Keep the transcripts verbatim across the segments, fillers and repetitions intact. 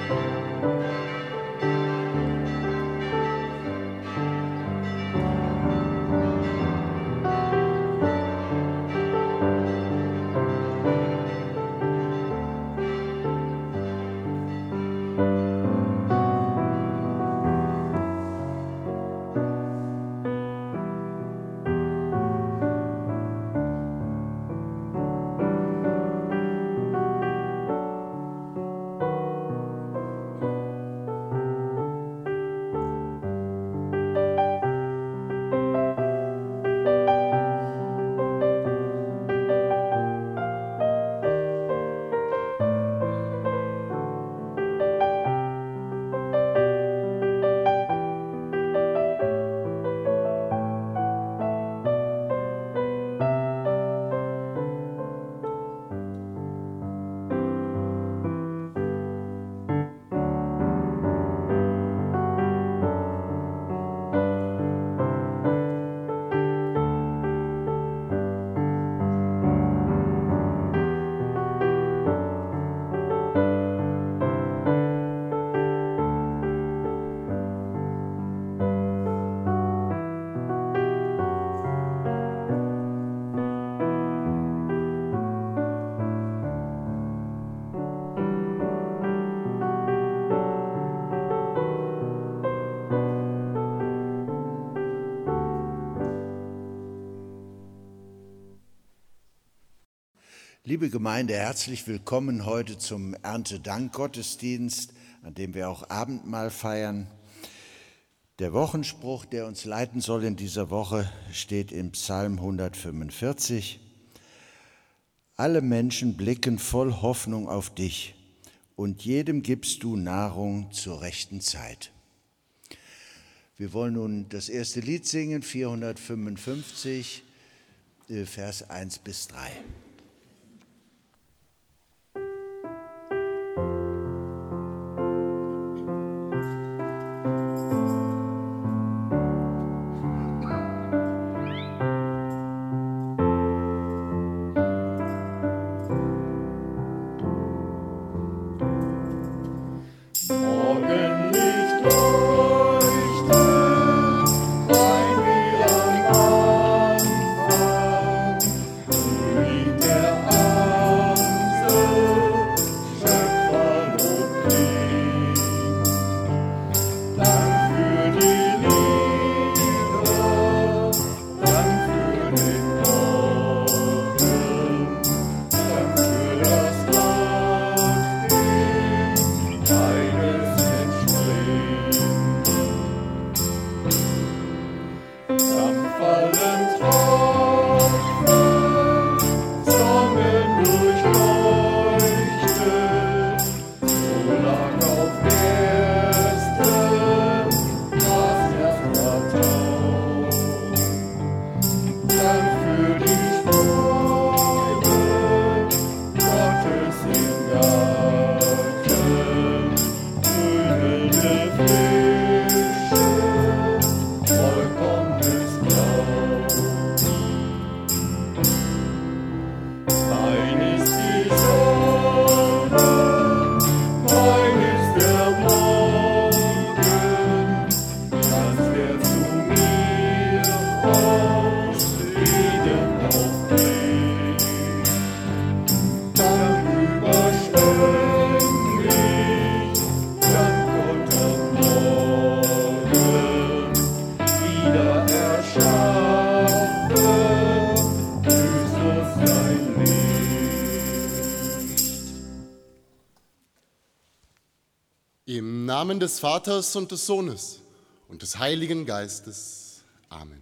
Liebe Gemeinde, herzlich willkommen heute zum Erntedank-Gottesdienst, an dem wir auch Abendmahl feiern. Der Wochenspruch, der uns leiten soll in dieser Woche, steht im Psalm hundertfünfundvierzig. Alle Menschen blicken voll Hoffnung auf dich und jedem gibst du Nahrung zur rechten Zeit. Wir wollen nun das erste Lied singen, vierhundertfünfundfünfzig, Vers eins bis drei. Im Namen des Vaters und des Sohnes und des Heiligen Geistes. Amen.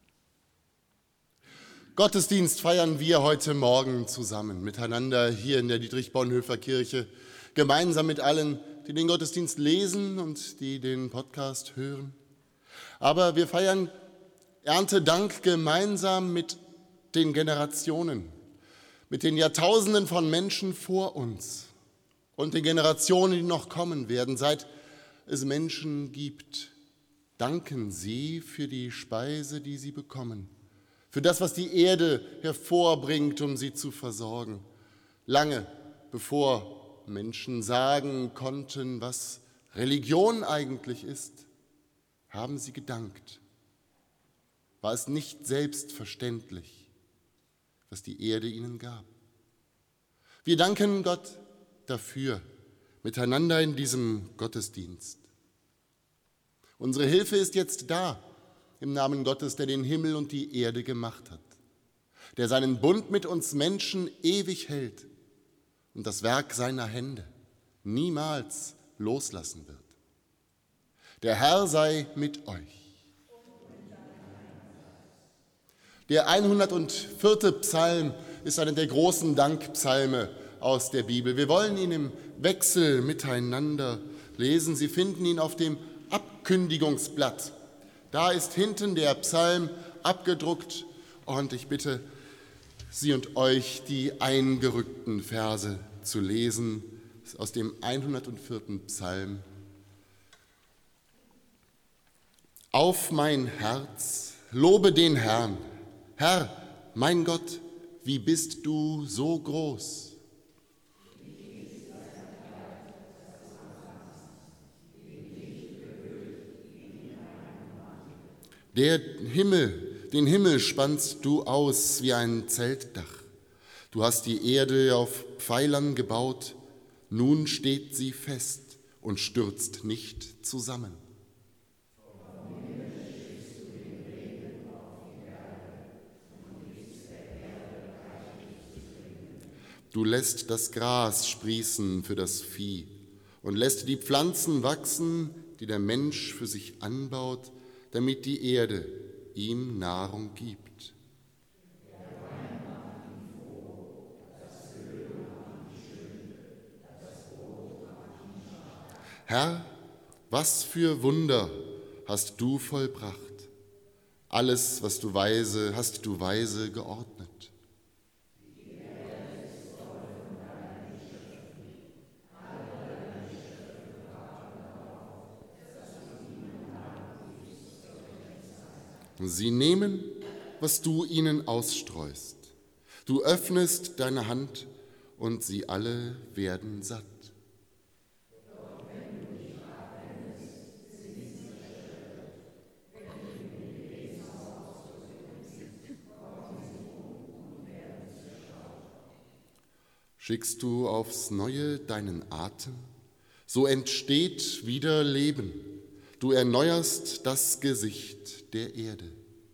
Gottesdienst feiern wir heute Morgen zusammen miteinander hier in der Dietrich-Bonhoeffer Kirche, gemeinsam mit allen, die den Gottesdienst lesen und die den Podcast hören. Aber wir feiern Erntedank gemeinsam mit den Generationen, mit den Jahrtausenden von Menschen vor uns und den Generationen, die noch kommen werden. Seit es Menschen gibt, danken sie für die Speise, die sie bekommen, für das, was die Erde hervorbringt, um sie zu versorgen, lange bevor Menschen sagen konnten, was Religion eigentlich ist, haben sie gedankt. War es nicht selbstverständlich, was die Erde ihnen gab. Wir danken Gott dafür, miteinander in diesem Gottesdienst. Unsere Hilfe ist jetzt da, im Namen Gottes, der den Himmel und die Erde gemacht hat, der seinen Bund mit uns Menschen ewig hält und das Werk seiner Hände niemals loslassen wird. Der Herr sei mit euch. Der hundertvierte Psalm ist einer der großen Dankpsalme aus der Bibel. Wir wollen ihn im Wechsel miteinander lesen. Sie finden ihn auf dem Abkündigungsblatt. Da ist hinten der Psalm abgedruckt und ich bitte Sie und euch, die eingerückten Verse zu lesen aus dem hundertvierten Psalm. Auf mein Herz, lobe den Herrn. Herr, mein Gott, wie bist du so groß? Der Himmel, den Himmel spannst du aus wie ein Zeltdach. Du hast die Erde auf Pfeilern gebaut, nun steht sie fest und stürzt nicht zusammen. Du lässt das Gras sprießen für das Vieh und lässt die Pflanzen wachsen, die der Mensch für sich anbaut, damit die Erde ihm Nahrung gibt. Herr, was für Wunder hast du vollbracht? Alles, was du weise, hast du weise geordnet. Sie nehmen, was du ihnen ausstreust. Du öffnest deine Hand und sie alle werden satt. Schickst du aufs Neue deinen Atem, so entsteht wieder Leben. Du erneuerst das Gesicht der Erde.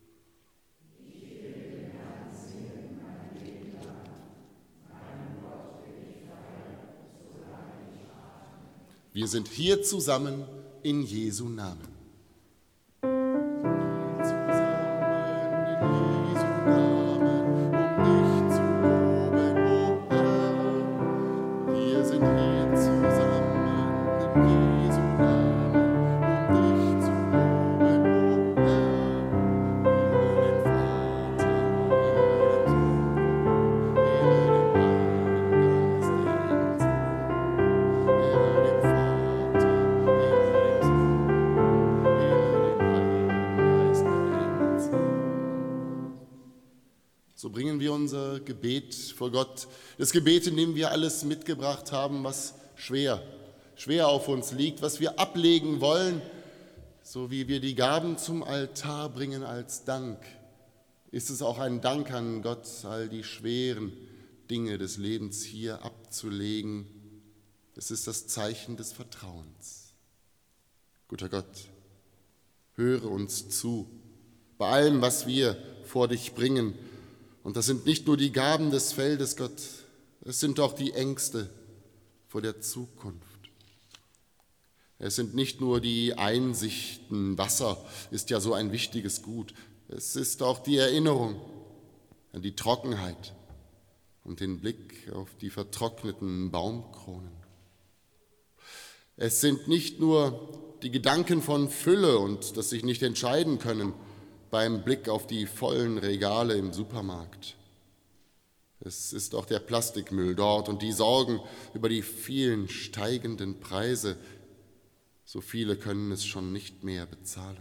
Wir sind hier zusammen in Jesu Namen. So bringen wir unser Gebet vor Gott, das Gebet, in dem wir alles mitgebracht haben, was schwer, schwer auf uns liegt, was wir ablegen wollen, so wie wir die Gaben zum Altar bringen als Dank, ist es auch ein Dank an Gott, all die schweren Dinge des Lebens hier abzulegen. Es ist das Zeichen des Vertrauens. Guter Gott, höre uns zu, bei allem, was wir vor dich bringen. Und das sind nicht nur die Gaben des Feldes, Gott, es sind auch die Ängste vor der Zukunft. Es sind nicht nur die Einsichten, Wasser ist ja so ein wichtiges Gut, es ist auch die Erinnerung an die Trockenheit und den Blick auf die vertrockneten Baumkronen. Es sind nicht nur die Gedanken von Fülle und dass sich nicht entscheiden können, beim Blick auf die vollen Regale im Supermarkt. Es ist auch der Plastikmüll dort und die Sorgen über die vielen steigenden Preise. So viele können es schon nicht mehr bezahlen.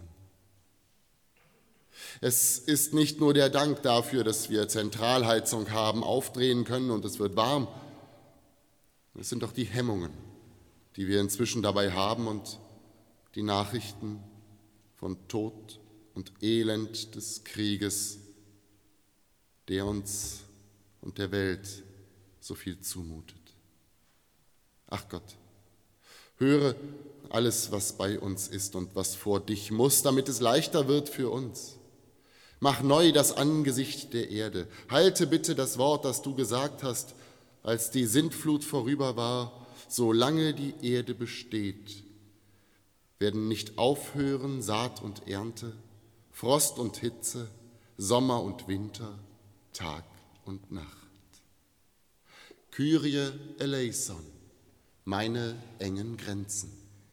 Es ist nicht nur der Dank dafür, dass wir Zentralheizung haben, aufdrehen können und es wird warm. Es sind doch die Hemmungen, die wir inzwischen dabei haben und die Nachrichten von Tod und Elend des Krieges, der uns und der Welt so viel zumutet. Ach Gott, höre alles, was bei uns ist und was vor dich muss, damit es leichter wird für uns. Mach neu das Angesicht der Erde. Halte bitte das Wort, das du gesagt hast, als die Sintflut vorüber war, solange die Erde besteht, werden nicht aufhören Saat und Ernte, Frost und Hitze, Sommer und Winter, Tag und Nacht. Kyrie eleison, meine engen Grenzen.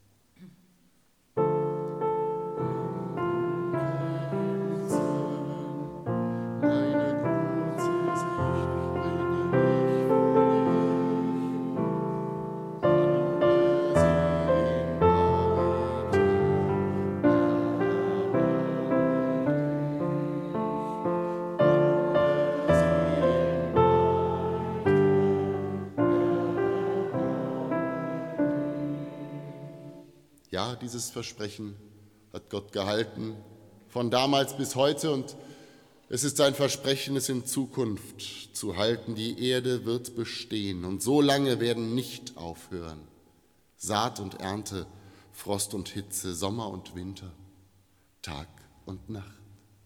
Ja, dieses Versprechen hat Gott gehalten, von damals bis heute, und es ist sein Versprechen, es in Zukunft zu halten. Die Erde wird bestehen und so lange werden nicht aufhören. Saat und Ernte, Frost und Hitze, Sommer und Winter, Tag und Nacht.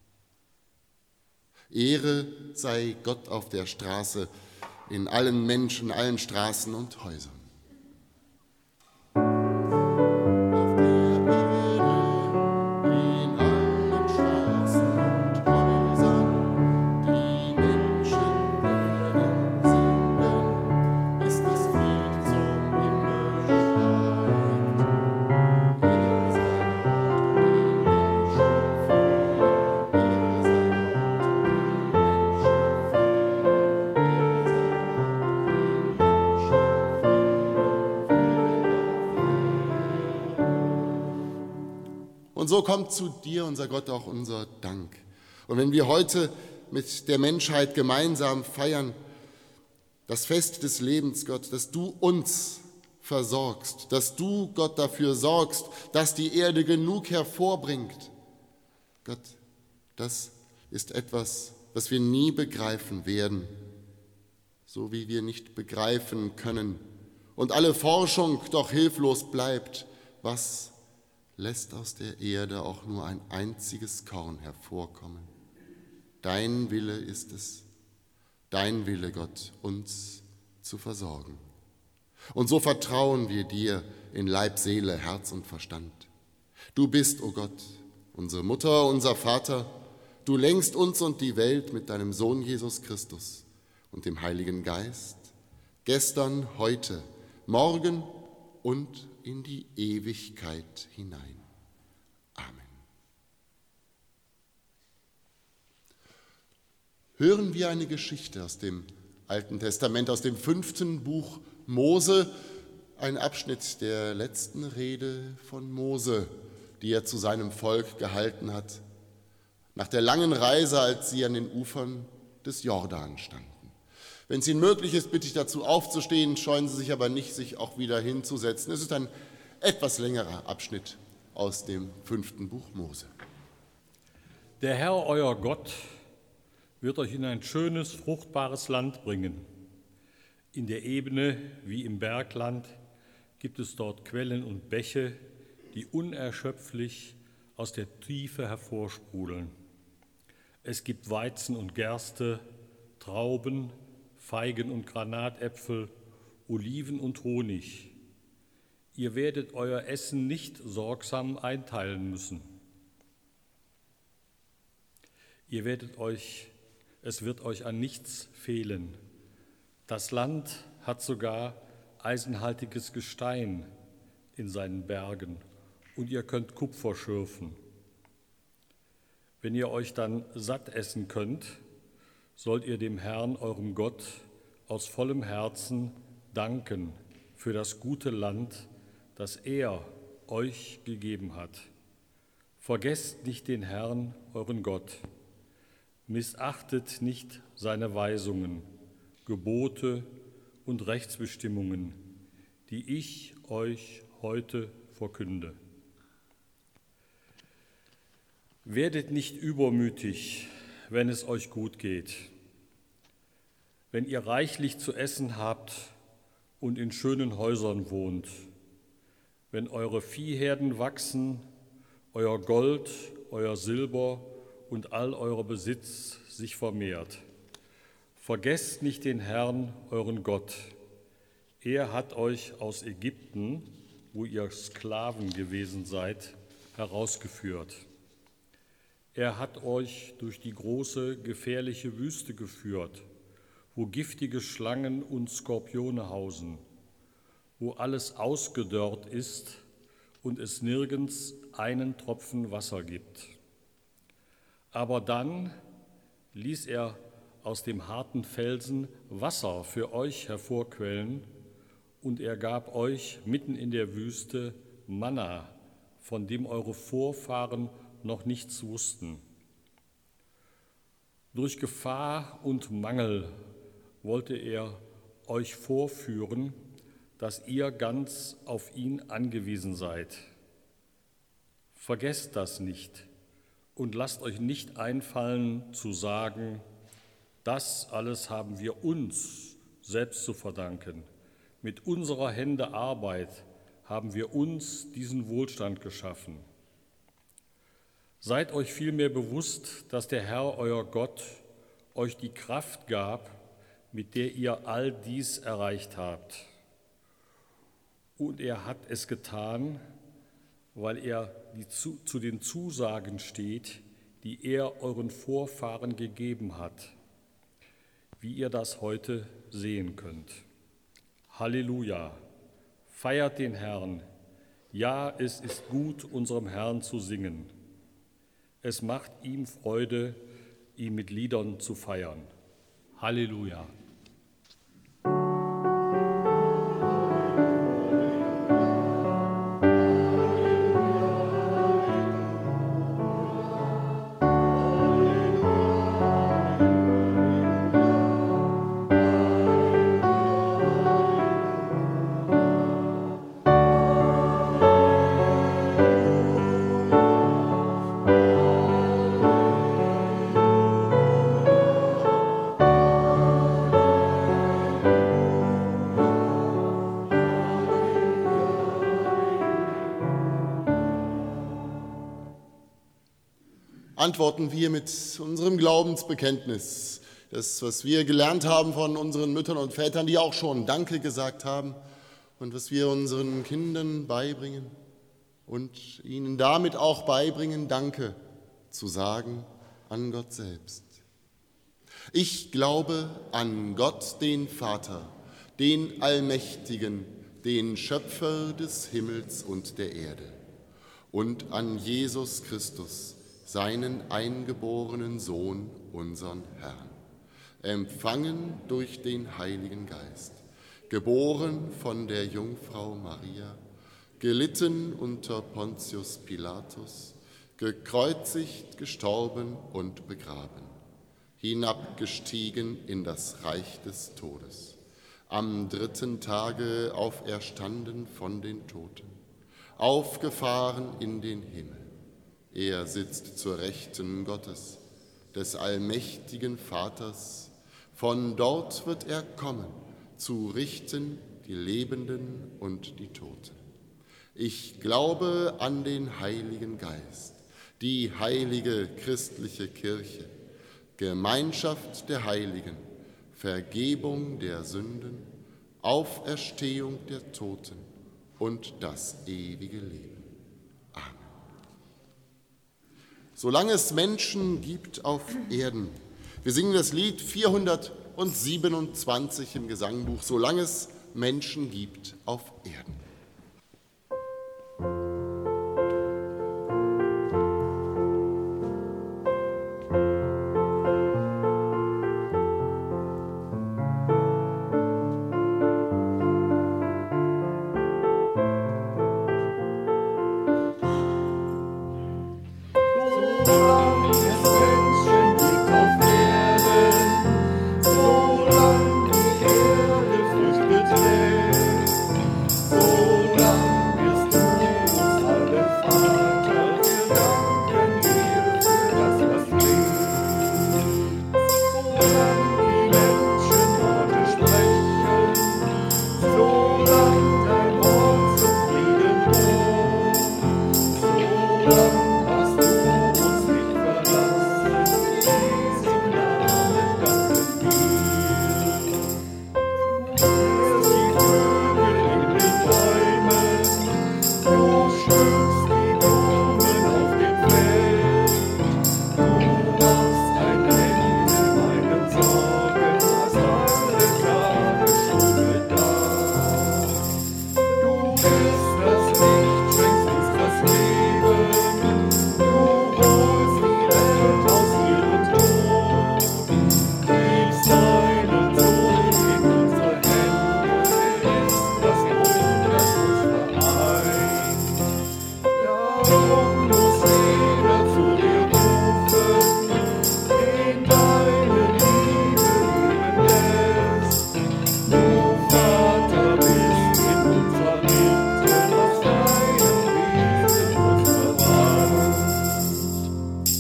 Ehre sei Gott auf der Straße, in allen Menschen, allen Straßen und Häusern. Und so kommt zu dir, unser Gott, auch unser Dank. Und wenn wir heute mit der Menschheit gemeinsam feiern, das Fest des Lebens, Gott, dass du uns versorgst, dass du, Gott, dafür sorgst, dass die Erde genug hervorbringt. Gott, das ist etwas, was wir nie begreifen werden, so wie wir nicht begreifen können und alle Forschung doch hilflos bleibt, was lässt aus der Erde auch nur ein einziges Korn hervorkommen. Dein Wille ist es, dein Wille, Gott, uns zu versorgen. Und so vertrauen wir dir in Leib, Seele, Herz und Verstand. Du bist, o Gott, unsere Mutter, unser Vater. Du lenkst uns und die Welt mit deinem Sohn Jesus Christus und dem Heiligen Geist, gestern, heute, morgen und in die Ewigkeit hinein. Amen. Hören wir eine Geschichte aus dem Alten Testament, aus dem fünften Buch Mose, ein Abschnitt der letzten Rede von Mose, die er zu seinem Volk gehalten hat, nach der langen Reise, als sie an den Ufern des Jordan standen. Wenn es Ihnen möglich ist, bitte ich dazu aufzustehen, scheuen Sie sich aber nicht, sich auch wieder hinzusetzen. Es ist ein etwas längerer Abschnitt aus dem fünften Buch Mose. Der Herr, euer Gott, wird euch in ein schönes, fruchtbares Land bringen. In der Ebene wie im Bergland gibt es dort Quellen und Bäche, die unerschöpflich aus der Tiefe hervorsprudeln. Es gibt Weizen und Gerste, Trauben, Feigen und Granatäpfel, Oliven und Honig. Ihr werdet euer Essen nicht sorgsam einteilen müssen. Ihr werdet euch, es wird euch an nichts fehlen. Das Land hat sogar eisenhaltiges Gestein in seinen Bergen und ihr könnt Kupfer schürfen. Wenn ihr euch dann satt essen könnt, sollt ihr dem Herrn, eurem Gott, aus vollem Herzen danken für das gute Land, das er euch gegeben hat. Vergesst nicht den Herrn, euren Gott. Missachtet nicht seine Weisungen, Gebote und Rechtsbestimmungen, die ich euch heute verkünde. Werdet nicht übermütig, wenn es euch gut geht, wenn ihr reichlich zu essen habt und in schönen Häusern wohnt, wenn eure Viehherden wachsen, euer Gold, euer Silber und all euer Besitz sich vermehrt. Vergesst nicht den Herrn, euren Gott. Er hat euch aus Ägypten, wo ihr Sklaven gewesen seid, herausgeführt. Er hat euch durch die große, gefährliche Wüste geführt, wo giftige Schlangen und Skorpione hausen, wo alles ausgedörrt ist und es nirgends einen Tropfen Wasser gibt. Aber dann ließ er aus dem harten Felsen Wasser für euch hervorquellen, und er gab euch mitten in der Wüste Manna, von dem eure Vorfahren noch nichts wussten. Durch Gefahr und Mangel wollte er euch vorführen, dass ihr ganz auf ihn angewiesen seid. Vergesst das nicht und lasst euch nicht einfallen zu sagen, das alles haben wir uns selbst zu verdanken. Mit unserer Hände Arbeit haben wir uns diesen Wohlstand geschaffen. Seid euch vielmehr bewusst, dass der Herr, euer Gott, euch die Kraft gab, mit der ihr all dies erreicht habt. Und er hat es getan, weil er die zu, zu den Zusagen steht, die er euren Vorfahren gegeben hat, wie ihr das heute sehen könnt. Halleluja! Feiert den Herrn! Ja, es ist gut, unserem Herrn zu singen. Es macht ihm Freude, ihn mit Liedern zu feiern. Halleluja! Antworten wir mit unserem Glaubensbekenntnis, das, was wir gelernt haben von unseren Müttern und Vätern, die auch schon Danke gesagt haben und was wir unseren Kindern beibringen und ihnen damit auch beibringen, Danke zu sagen an Gott selbst. Ich glaube an Gott, den Vater, den Allmächtigen, den Schöpfer des Himmels und der Erde, und an Jesus Christus, seinen eingeborenen Sohn, unseren Herrn, empfangen durch den Heiligen Geist, geboren von der Jungfrau Maria, gelitten unter Pontius Pilatus, gekreuzigt, gestorben und begraben, hinabgestiegen in das Reich des Todes, am dritten Tage auferstanden von den Toten, aufgefahren in den Himmel. Er sitzt zur Rechten Gottes, des allmächtigen Vaters. Von dort wird er kommen, zu richten die Lebenden und die Toten. Ich glaube an den Heiligen Geist, die heilige christliche Kirche, Gemeinschaft der Heiligen, Vergebung der Sünden, Auferstehung der Toten und das ewige Leben. Solange es Menschen gibt auf Erden. Wir singen das Lied vierhundertsiebenundzwanzig im Gesangbuch, solange es Menschen gibt auf Erden. Darum muss jeder zu dir rufen, den deine Liebe lieben lässt. Du Vater bist in unserer Mitte, aus deinem Wesen uns verwandt.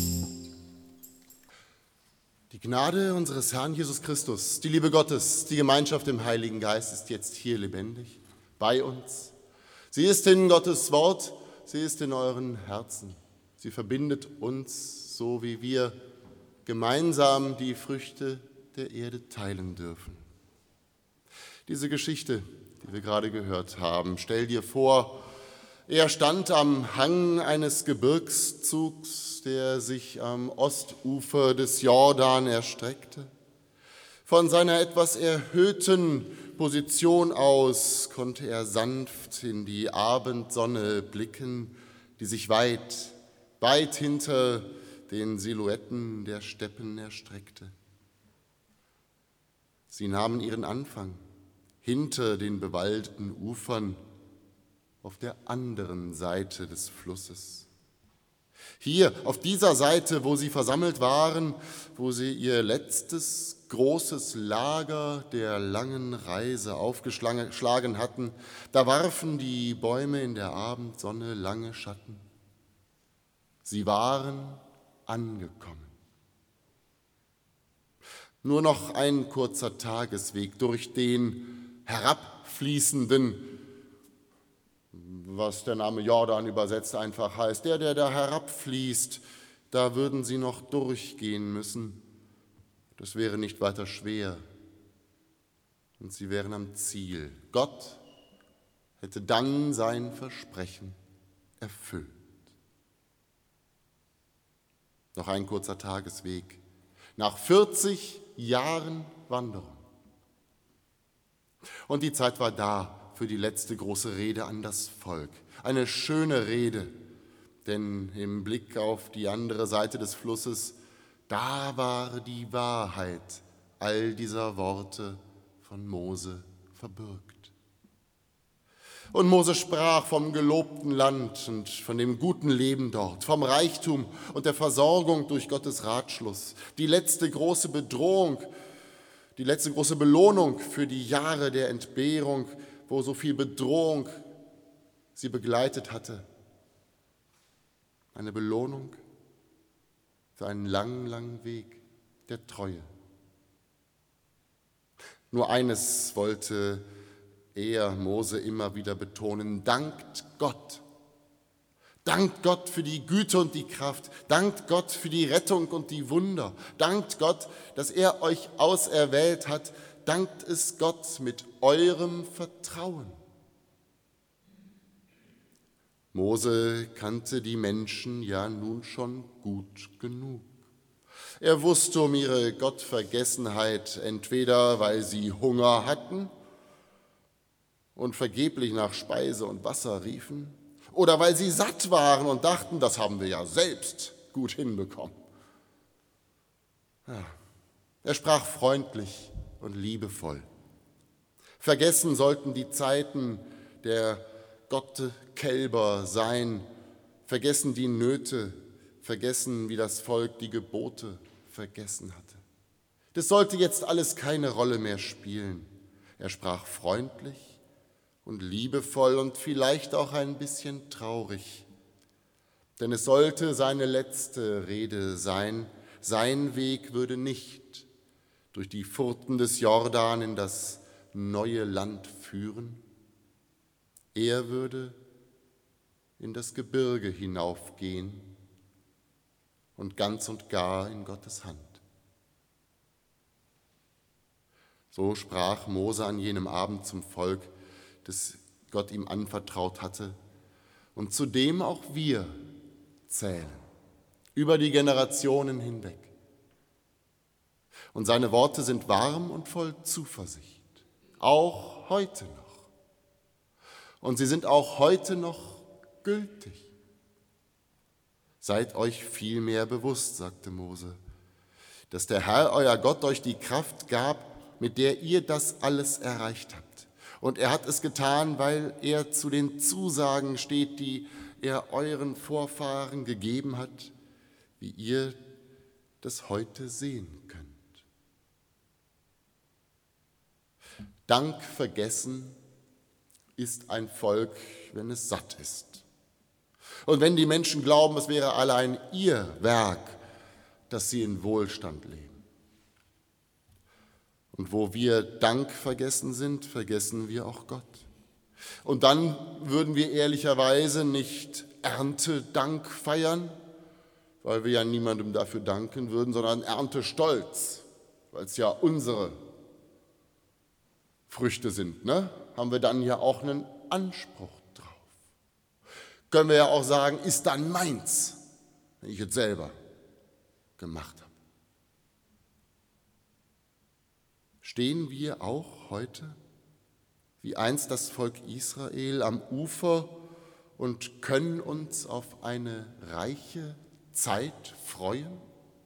Die Gnade unseres Herrn Jesus Christus, die Liebe Gottes, die Gemeinschaft im Heiligen Geist ist jetzt hier lebendig bei uns. Sie ist in Gottes Wort, sie ist in euren Herzen. Sie verbindet uns, so wie wir gemeinsam die Früchte der Erde teilen dürfen. Diese Geschichte, die wir gerade gehört haben, stell dir vor, er stand am Hang eines Gebirgszugs, der sich am Ostufer des Jordan erstreckte. Von seiner etwas erhöhten Position aus konnte er sanft in die Abendsonne blicken, die sich weit, weit hinter den Silhouetten der Steppen erstreckte. Sie nahmen ihren Anfang hinter den bewaldeten Ufern auf der anderen Seite des Flusses. Hier, auf dieser Seite, wo sie versammelt waren, wo sie ihr letztes großes Lager der langen Reise aufgeschlagen hatten, da warfen die Bäume in der Abendsonne lange Schatten. Sie waren angekommen. Nur noch ein kurzer Tagesweg durch den herabfließenden, was der Name Jordan übersetzt einfach heißt, der, der da herabfließt, da würden sie noch durchgehen müssen. Das wäre nicht weiter schwer und sie wären am Ziel. Gott hätte dann sein Versprechen erfüllt. Noch ein kurzer Tagesweg nach vierzig Jahren Wanderung. Und die Zeit war da für die letzte große Rede an das Volk. Eine schöne Rede, denn im Blick auf die andere Seite des Flusses, da war die Wahrheit all dieser Worte von Mose verbürgt. Und Mose sprach vom gelobten Land und von dem guten Leben dort, vom Reichtum und der Versorgung durch Gottes Ratschluss. Die letzte große Bedrohung, die letzte große Belohnung für die Jahre der Entbehrung, wo so viel Bedrohung sie begleitet hatte. Eine Belohnung für einen langen, langen Weg der Treue. Nur eines wollte er, Mose, immer wieder betonen: Dankt Gott. Dankt Gott für die Güte und die Kraft. Dankt Gott für die Rettung und die Wunder. Dankt Gott, dass er euch auserwählt hat. Dankt es Gott mit eurem Vertrauen. Mose kannte die Menschen ja nun schon gut genug. Er wusste um ihre Gottvergessenheit, entweder weil sie Hunger hatten und vergeblich nach Speise und Wasser riefen, oder weil sie satt waren und dachten, das haben wir ja selbst gut hinbekommen. Ja, er sprach freundlich und liebevoll. Vergessen sollten die Zeiten der Gottekälber sein, vergessen die Nöte, vergessen, wie das Volk die Gebote vergessen hatte. Das sollte jetzt alles keine Rolle mehr spielen. Er sprach freundlich und liebevoll und vielleicht auch ein bisschen traurig, denn es sollte seine letzte Rede sein. Sein Weg würde nicht durch die Furten des Jordan in das neue Land führen. Er würde in das Gebirge hinaufgehen und ganz und gar in Gottes Hand. So sprach Mose an jenem Abend zum Volk, das Gott ihm anvertraut hatte und zu dem auch wir zählen, über die Generationen hinweg. Und seine Worte sind warm und voll Zuversicht, auch heute noch. Und sie sind auch heute noch gültig. Seid euch vielmehr bewusst, sagte Mose, dass der Herr, euer Gott, euch die Kraft gab, mit der ihr das alles erreicht habt. Und er hat es getan, weil er zu den Zusagen steht, die er euren Vorfahren gegeben hat, wie ihr das heute sehen könnt. Dank vergessen ist ein Volk, wenn es satt ist. Und wenn die Menschen glauben, es wäre allein ihr Werk, dass sie in Wohlstand leben. Und wo wir Dank vergessen sind, vergessen wir auch Gott. Und dann würden wir ehrlicherweise nicht Erntedank feiern, weil wir ja niemandem dafür danken würden, sondern Erntestolz, weil es ja unsere Früchte sind, ne? Haben wir dann ja auch einen Anspruch drauf. Können wir ja auch sagen, ist dann meins, wenn ich es selber gemacht habe. Stehen wir auch heute, wie einst das Volk Israel, am Ufer und können uns auf eine reiche Zeit freuen?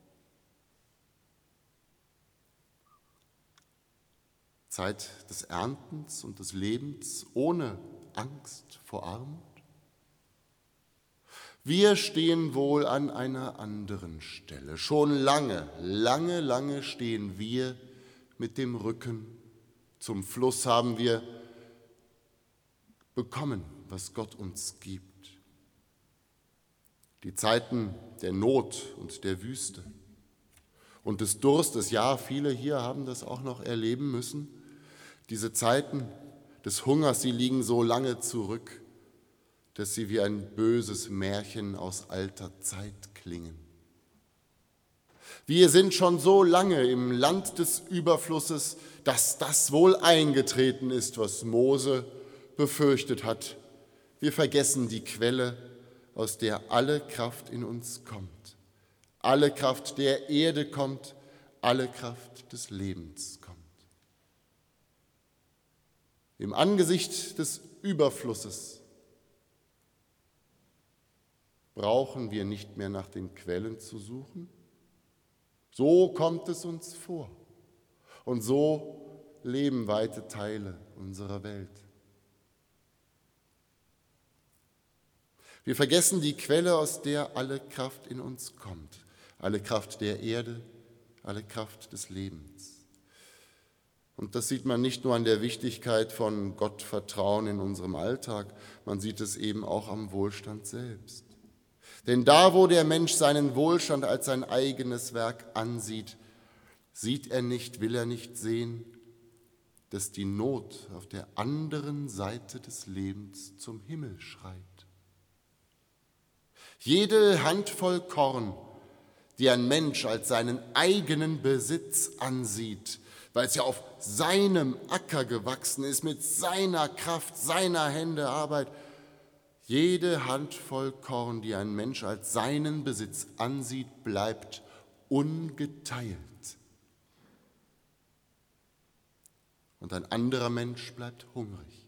Zeit des Erntens und des Lebens ohne Angst vor Armut? Wir stehen wohl an einer anderen Stelle. Schon lange, lange, lange stehen wir mit dem Rücken zum Fluss, haben wir bekommen, was Gott uns gibt. Die Zeiten der Not und der Wüste und des Durstes, ja, viele hier haben das auch noch erleben müssen. Diese Zeiten des Hungers, sie liegen so lange zurück, dass sie wie ein böses Märchen aus alter Zeit klingen. Wir sind schon so lange im Land des Überflusses, dass das wohl eingetreten ist, was Mose befürchtet hat. Wir vergessen die Quelle, aus der alle Kraft in uns kommt. Alle Kraft der Erde kommt, alle Kraft des Lebens kommt. Im Angesicht des Überflusses brauchen wir nicht mehr nach den Quellen zu suchen. So kommt es uns vor. Und so leben weite Teile unserer Welt. Wir vergessen die Quelle, aus der alle Kraft in uns kommt. Alle Kraft der Erde, alle Kraft des Lebens. Und das sieht man nicht nur an der Wichtigkeit von Gottvertrauen in unserem Alltag, man sieht es eben auch am Wohlstand selbst. Denn da, wo der Mensch seinen Wohlstand als sein eigenes Werk ansieht, sieht er nicht, will er nicht sehen, dass die Not auf der anderen Seite des Lebens zum Himmel schreit. Jede Handvoll Korn, die ein Mensch als seinen eigenen Besitz ansieht, weil es ja auf seinem Acker gewachsen ist, mit seiner Kraft, seiner Hände Arbeit, jede Handvoll Korn, die ein Mensch als seinen Besitz ansieht, bleibt ungeteilt. Und ein anderer Mensch bleibt hungrig.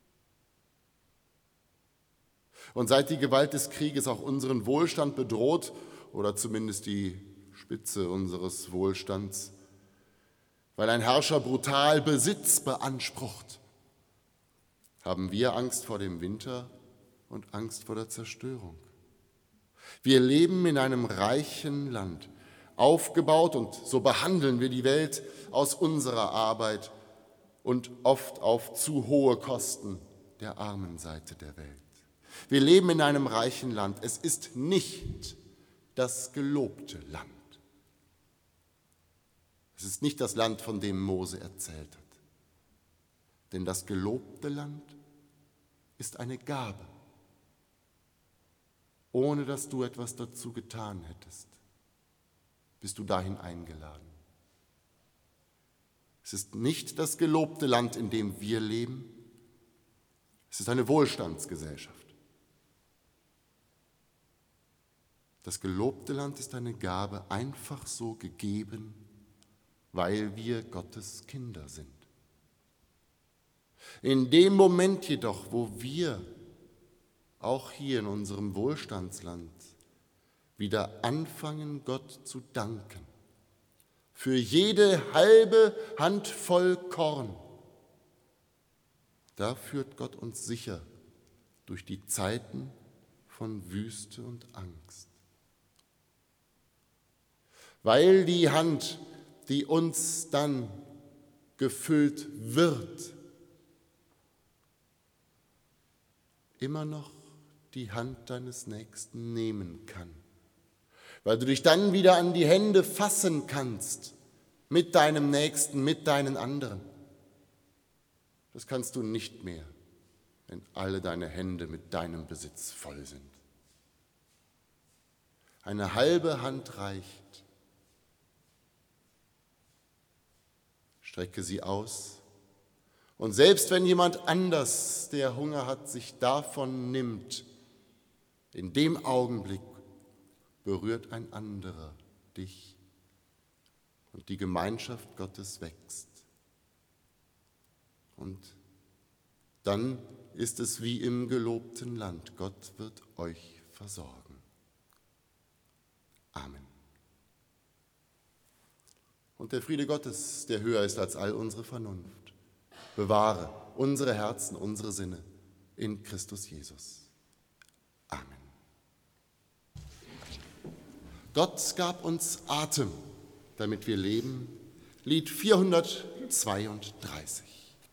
Und seit die Gewalt des Krieges auch unseren Wohlstand bedroht, oder zumindest die Spitze unseres Wohlstands, weil ein Herrscher brutal Besitz beansprucht, haben wir Angst vor dem Winter und Angst vor der Zerstörung. Wir leben in einem reichen Land, aufgebaut, und so behandeln wir die Welt aus unserer Arbeit und oft auf zu hohe Kosten der armen Seite der Welt. Wir leben in einem reichen Land. Es ist nicht das gelobte Land. Es ist nicht das Land, von dem Mose erzählt hat. Denn das gelobte Land ist eine Gabe, ohne dass du etwas dazu getan hättest, bist du dahin eingeladen. Es ist nicht das gelobte Land, in dem wir leben. Es ist eine Wohlstandsgesellschaft. Das gelobte Land ist eine Gabe, einfach so gegeben, weil wir Gottes Kinder sind. In dem Moment jedoch, wo wir auch hier in unserem Wohlstandsland wieder anfangen, Gott zu danken, für jede halbe Handvoll Korn, Da führt Gott uns sicher durch die Zeiten von Wüste und Angst. Weil die Hand, die uns dann gefüllt wird, immer noch die Hand deines Nächsten nehmen kann. Weil du dich dann wieder an die Hände fassen kannst mit deinem Nächsten, mit deinen anderen. Das kannst du nicht mehr, wenn alle deine Hände mit deinem Besitz voll sind. Eine halbe Hand reicht. Strecke sie aus. Und selbst wenn jemand anders, der Hunger hat, sich davon nimmt, in dem Augenblick berührt ein anderer dich und die Gemeinschaft Gottes wächst. Und dann ist es wie im gelobten Land. Gott wird euch versorgen. Amen. Und der Friede Gottes, der höher ist als all unsere Vernunft, bewahre unsere Herzen, unsere Sinne in Christus Jesus. Amen. Gott gab uns Atem, damit wir leben. Lied vierhundertzweiunddreißig.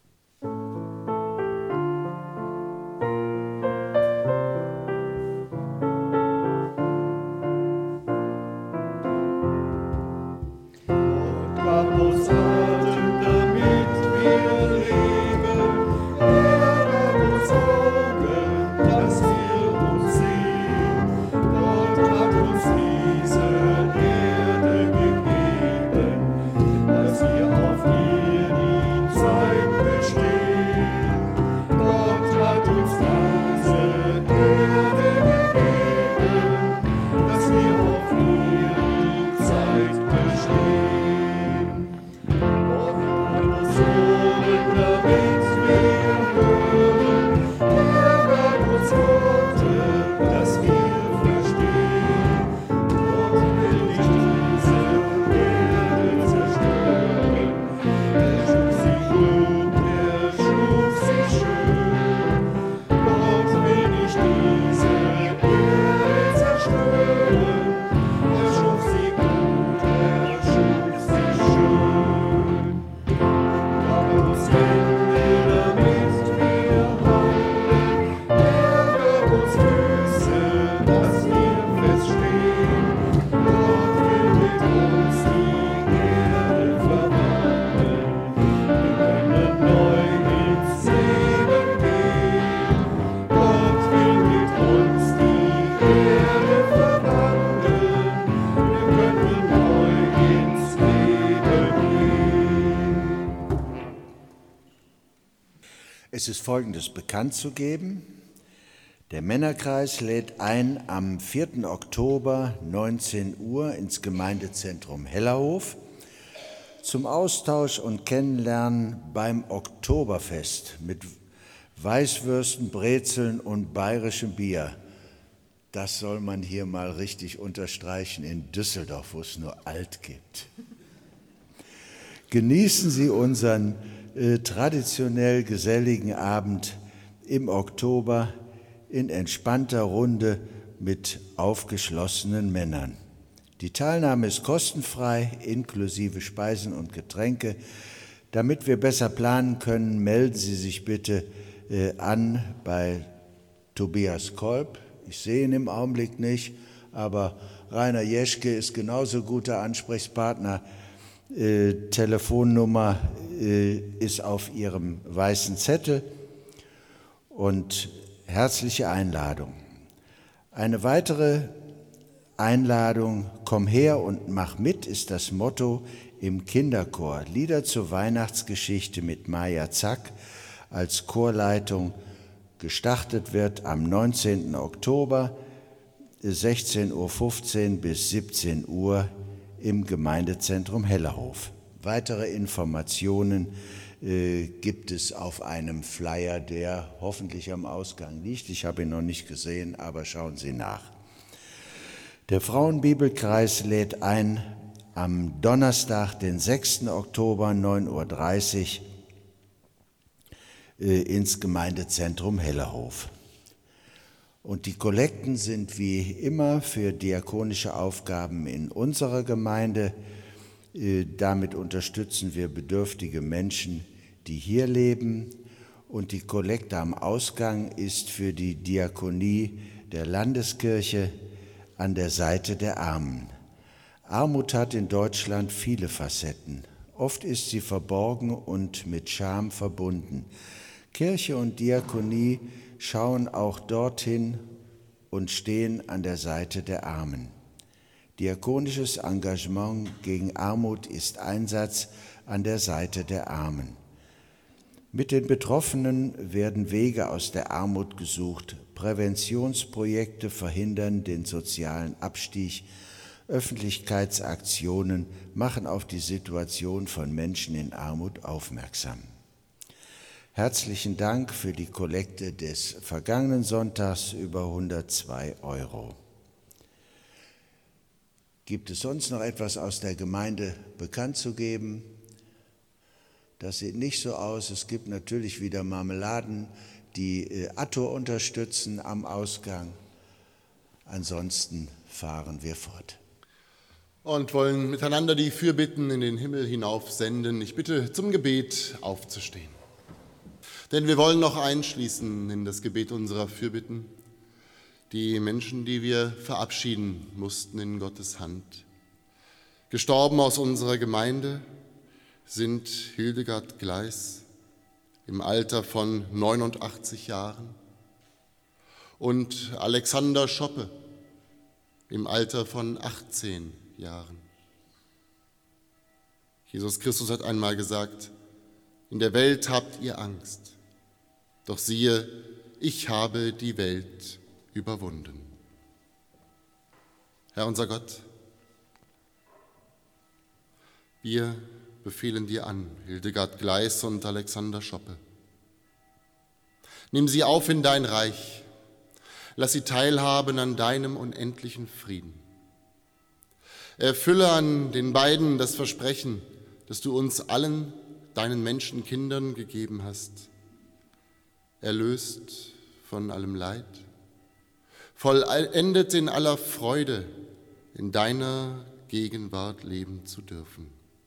Es ist Folgendes bekannt zu geben. Der Männerkreis lädt ein am vierten Oktober neunzehn Uhr ins Gemeindezentrum Hellerhof zum Austausch und Kennenlernen beim Oktoberfest mit Weißwürsten, Brezeln und bayerischem Bier. Das soll man hier mal richtig unterstreichen in Düsseldorf, wo es nur alt gibt. Genießen Sie unseren äh, traditionell geselligen Abend im Oktober in entspannter Runde mit aufgeschlossenen Männern. Die Teilnahme ist kostenfrei, inklusive Speisen und Getränke. Damit wir besser planen können, melden Sie sich bitte äh, an bei Tobias Kolb. Ich sehe ihn im Augenblick nicht, aber Rainer Jeschke ist genauso guter Ansprechpartner. Äh, Telefonnummer äh, ist auf Ihrem weißen Zettel und herzliche Einladung. Eine weitere Einladung, komm her und mach mit, ist das Motto im Kinderchor. Lieder zur Weihnachtsgeschichte mit Maja Zack als Chorleitung. Gestartet wird am neunzehnten Oktober, sechzehn Uhr fünfzehn bis siebzehn Uhr im Gemeindezentrum Hellerhof. Weitere Informationen äh, gibt es auf einem Flyer, der hoffentlich am Ausgang liegt. Ich habe ihn noch nicht gesehen, aber schauen Sie nach. Der Frauenbibelkreis lädt ein am Donnerstag, den sechsten Oktober, neun Uhr dreißig äh, ins Gemeindezentrum Hellerhof. Und die Kollekten sind wie immer für diakonische Aufgaben in unserer Gemeinde. Äh, damit unterstützen wir bedürftige Menschen, die hier leben. Und die Kollekte am Ausgang ist für die Diakonie der Landeskirche an der Seite der Armen. Armut hat in Deutschland viele Facetten. Oft ist sie verborgen und mit Scham verbunden. Kirche und Diakonie schauen auch dorthin und stehen an der Seite der Armen. Diakonisches Engagement gegen Armut ist Einsatz an der Seite der Armen. Mit den Betroffenen werden Wege aus der Armut gesucht. Präventionsprojekte verhindern den sozialen Abstieg. Öffentlichkeitsaktionen machen auf die Situation von Menschen in Armut aufmerksam. Herzlichen Dank für die Kollekte des vergangenen Sonntags über hundertzwei Euro. Gibt es sonst noch etwas aus der Gemeinde bekannt zu geben? Das sieht nicht so aus. Es gibt natürlich wieder Marmeladen, die äh, Atto unterstützen am Ausgang. Ansonsten fahren wir fort. Und wollen miteinander die Fürbitten in den Himmel hinauf senden. Ich bitte zum Gebet aufzustehen. Denn wir wollen noch einschließen in das Gebet unserer Fürbitten die Menschen, die wir verabschieden mussten in Gottes Hand. Gestorben aus unserer Gemeinde sind Hildegard Gleis im Alter von neunundachtzig Jahren und Alexander Schoppe im Alter von achtzehn Jahren. Jesus Christus hat einmal gesagt, in der Welt habt ihr Angst, doch siehe, ich habe die Welt überwunden. Herr unser Gott, wir befehlen dir an, Hildegard Gleis und Alexander Schoppe. Nimm sie auf in dein Reich, lass sie teilhaben an deinem unendlichen Frieden. Erfülle an den beiden das Versprechen, das du uns allen, deinen Menschenkindern, gegeben hast. Erlöst von allem Leid, vollendet in aller Freude, in deiner Gegenwart leben zu dürfen.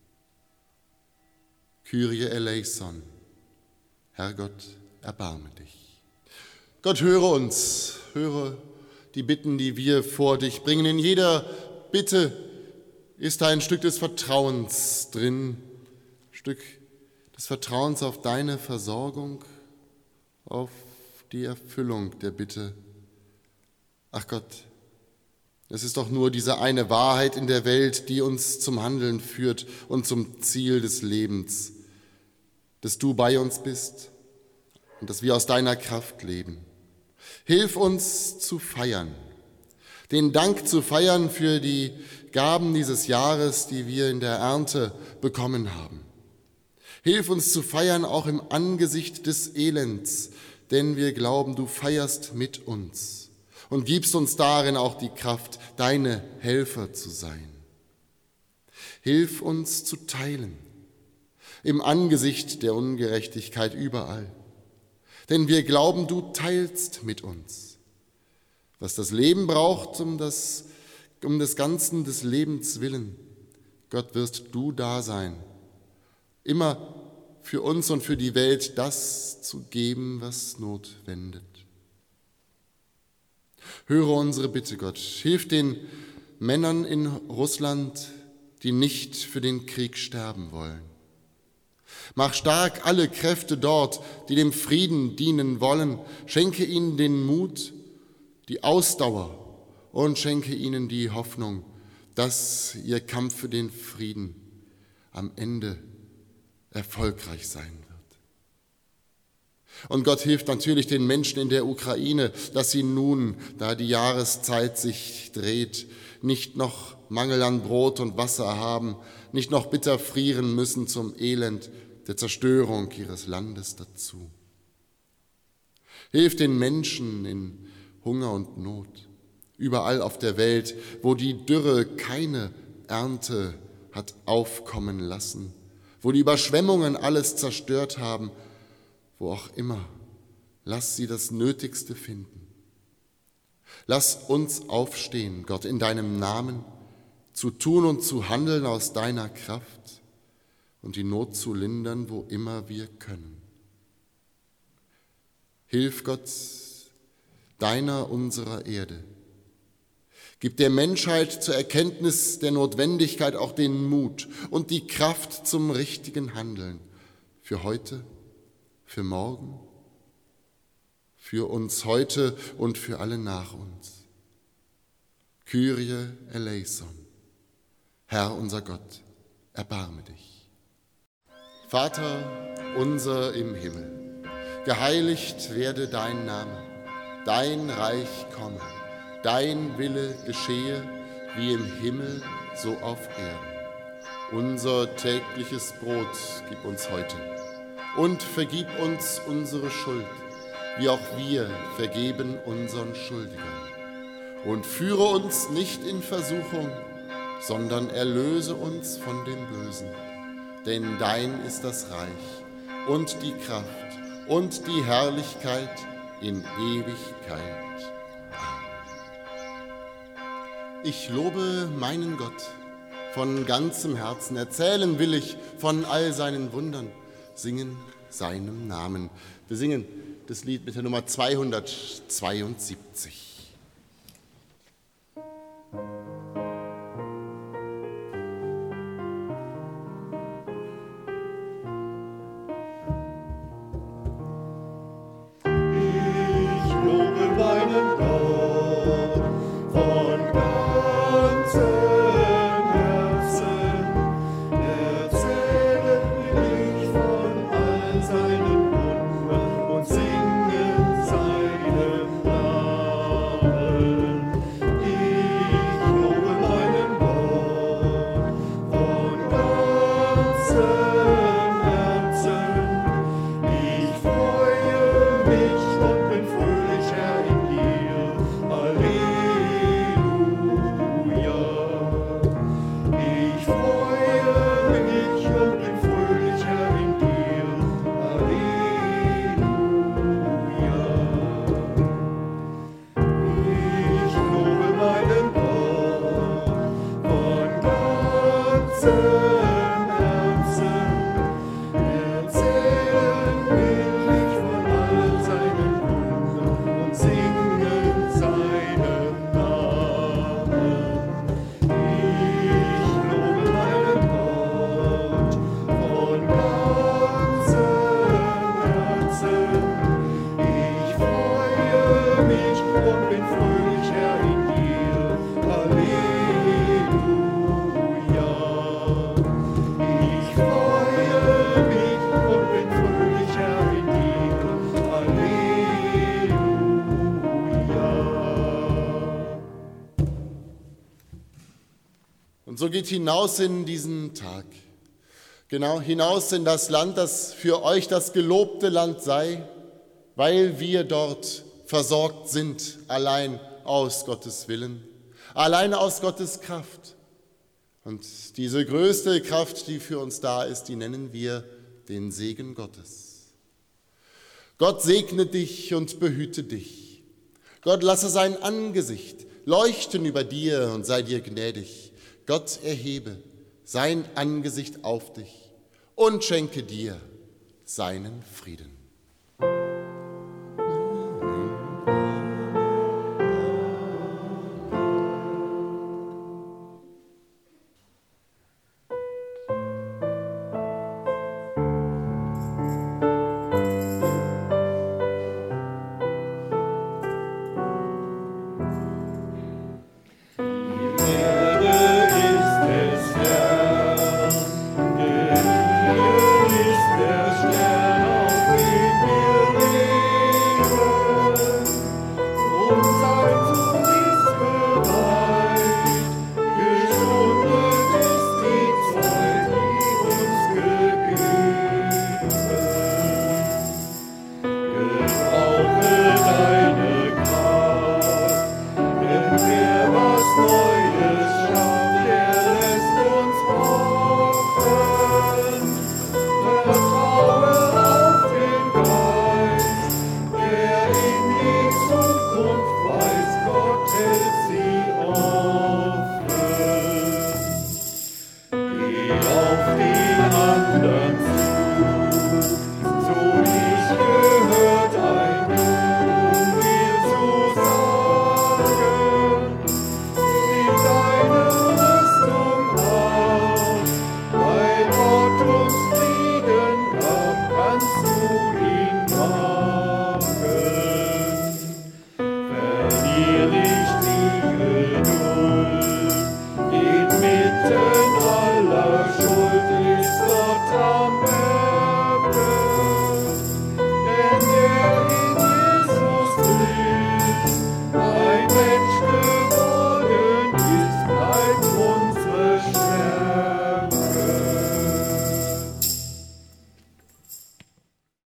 Kyrie eleison, Herrgott, erbarme dich. Gott, höre uns, höre die Bitten, die wir vor dich bringen. In jeder Bitte ist ein Stück des Vertrauens drin, ein Stück des Vertrauens auf deine Versorgung, auf die Erfüllung der Bitte. Ach Gott, es ist doch nur diese eine Wahrheit in der Welt, die uns zum Handeln führt und zum Ziel des Lebens, dass du bei uns bist und dass wir aus deiner Kraft leben. Hilf uns zu feiern, den Dank zu feiern für die Gaben dieses Jahres, die wir in der Ernte bekommen haben. Hilf uns zu feiern auch im Angesicht des Elends, denn wir glauben, du feierst mit uns und gibst uns darin auch die Kraft, deine Helfer zu sein. Hilf uns zu teilen im Angesicht der Ungerechtigkeit überall, denn wir glauben, du teilst mit uns, was das Leben braucht, um das, um des Ganzen des Lebens willen. Gott, wirst du da sein, immer für uns und für die Welt das zu geben, was Not wendet. Höre unsere Bitte, Gott. Hilf den Männern in Russland, die nicht für den Krieg sterben wollen. Mach stark alle Kräfte dort, die dem Frieden dienen wollen. Schenke ihnen den Mut, die Ausdauer und schenke ihnen die Hoffnung, dass ihr Kampf für den Frieden am Ende erfolgreich sein wird. Und Gott hilft natürlich den Menschen in der Ukraine, dass sie nun, da die Jahreszeit sich dreht, nicht noch Mangel an Brot und Wasser haben, nicht noch bitter frieren müssen zum Elend der Zerstörung ihres Landes dazu. Hilf den Menschen in Hunger und Not, überall auf der Welt, wo die Dürre keine Ernte hat aufkommen lassen, wo die Überschwemmungen alles zerstört haben, wo auch immer, lass sie das Nötigste finden. Lass uns aufstehen, Gott, in deinem Namen, zu tun und zu handeln aus deiner Kraft und die Not zu lindern, wo immer wir können. Hilf Gott deiner, unserer Erde. Gib der Menschheit zur Erkenntnis der Notwendigkeit auch den Mut und die Kraft zum richtigen Handeln für heute, für morgen, für uns heute und für alle nach uns. Kyrie eleison. Herr unser Gott, erbarme dich. Vater unser im Himmel, geheiligt werde dein Name, dein Reich komme, dein Wille geschehe, wie im Himmel, so auf Erden. Unser tägliches Brot gib uns heute und vergib uns unsere Schuld, wie auch wir vergeben unseren Schuldigern. Und führe uns nicht in Versuchung, sondern erlöse uns von dem Bösen. Denn dein ist das Reich und die Kraft und die Herrlichkeit in Ewigkeit. Ich lobe meinen Gott von ganzem Herzen, erzählen will ich von all seinen Wundern, singen seinem Namen. Wir singen das Lied mit der Nummer zweihundertzweiundsiebzig. Und so geht hinaus in diesen Tag, genau hinaus in das Land, das für euch das gelobte Land sei, weil wir dort versorgt sind, allein aus Gottes Willen, allein aus Gottes Kraft. Und diese größte Kraft, die für uns da ist, die nennen wir den Segen Gottes. Gott segne dich und behüte dich. Gott lasse sein Angesicht leuchten über dir und sei dir gnädig. Gott erhebe sein Angesicht auf dich und schenke dir seinen Frieden.